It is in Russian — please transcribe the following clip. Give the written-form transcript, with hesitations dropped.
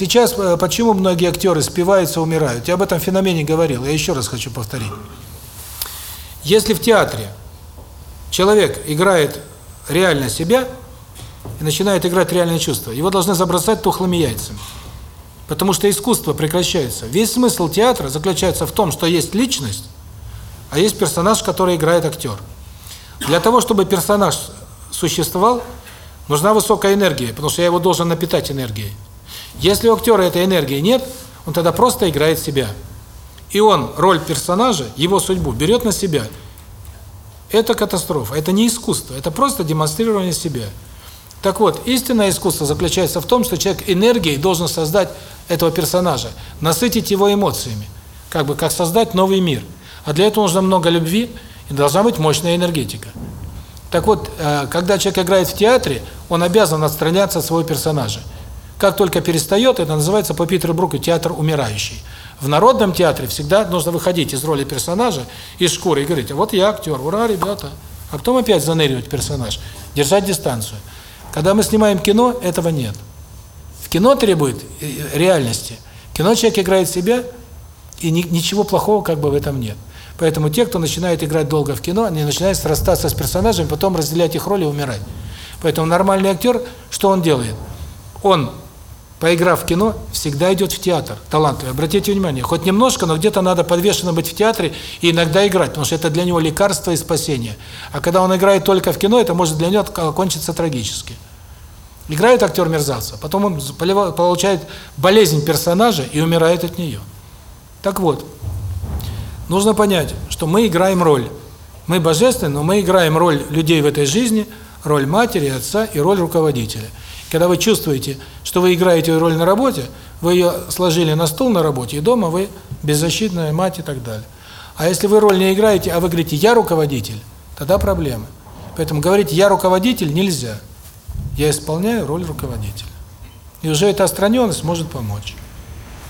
Сейчас почему многие актеры спиваются, умирают? Я об этом феномене говорил, я еще раз хочу повторить. Если в театре человек играет реально себя и начинает играть реальные чувства, его должны забросать тухлыми яйцами. Потому что искусство прекращается. Весь смысл театра заключается в том, что есть личность, а есть персонаж, который играет актер. Для того, чтобы персонаж существовал, нужна высокая энергия, потому что я его должен напитать энергией. Если у актера этой энергии нет, он тогда просто играет себя. И он роль персонажа, его судьбу берет на себя. Это катастрофа, это не искусство, это просто демонстрирование себя. Так вот, истинное искусство заключается в том, что человек энергией должен создать этого персонажа, насытить его эмоциями, как создать новый мир. А для этого нужно много любви и должна быть мощная энергетика. Так вот, когда человек играет в театре, он обязан отстраняться от своего персонажа. Как только перестает, это называется по Питеру Бруку театр умирающий. В народном театре всегда нужно выходить из роли персонажа, из шкуры и говорить: а вот я актер, ура, ребята. А потом опять заныривать персонаж, держать дистанцию. Когда мы снимаем кино, этого нет. В кино требует реальности. В кино человек играет себя, и ничего плохого в этом нет. Поэтому те, кто начинает играть долго в кино, они начинают срастаться с персонажами, потом разделять их роли и умирать. Поэтому нормальный актер, что он делает? Он, поиграв в кино, всегда идет в театр, талантливый. Обратите внимание, хоть немножко, но где-то надо подвешенно быть в театре и иногда играть, потому что это для него лекарство и спасение. А когда он играет только в кино, это может для него кончиться трагически. Играет актер мерзавца, потом он получает болезнь персонажа и умирает от нее. Так вот, нужно понять, что мы играем роль. Мы божественны, но мы играем роль людей в этой жизни, роль матери, отца и роль руководителя. Когда вы чувствуете, что вы играете роль на работе, вы ее сложили на стол на работе, и дома вы беззащитная мать и так далее. А если вы роль не играете, а вы говорите: я руководитель, тогда проблемы. Поэтому говорить «я руководитель» нельзя. Я исполняю роль руководителя. И уже эта отстраненность может помочь.